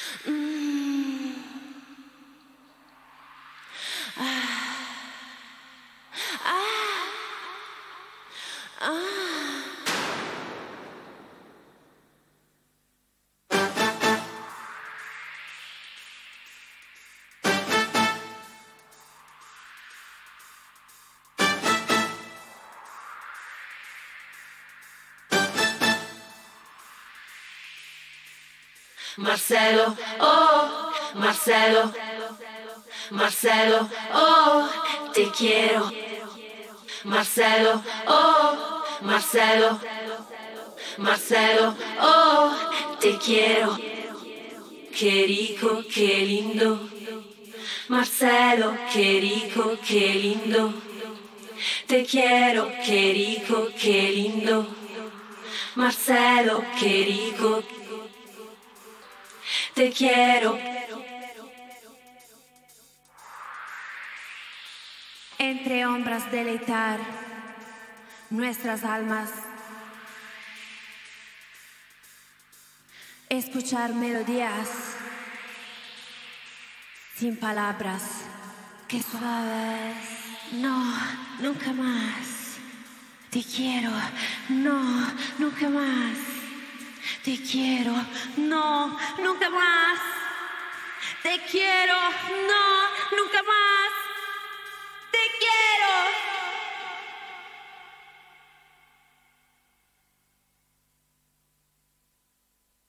Mm. Ah. Ah. Ah. Marcelo, oh, Marcelo, Marcelo, oh, te quiero. Marcelo, oh, Marcelo, Marcelo, oh, te quiero. Qué rico, qué lindo. Marcelo, qué rico, qué lindo. Te quiero, qué rico, qué lindo. Marcelo, qué rico. Te quiero. Entre hombres deleitar nuestras almas, escuchar melodías sin palabras, que suaves, no, nunca más. Te quiero, no, nunca más. Te quiero, no, nunca más. Te quiero, no, nunca más.